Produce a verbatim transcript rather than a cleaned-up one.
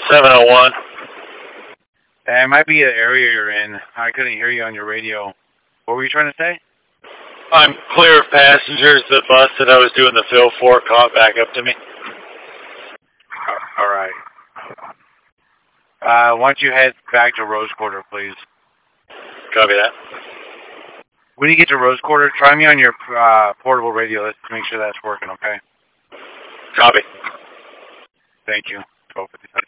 seven oh one. It might be the area you're in. I couldn't hear you on your radio. What were you trying to say? I'm clear of passengers. The bus that I was doing the fill for caught back up to me. All right. Uh, why don't you head back to Rose Quarter, please? Copy that. When you get to Rose Quarter, try me on your uh, portable radio. Let's make sure that's working, okay? Copy. Thank you. twelve fifty-five.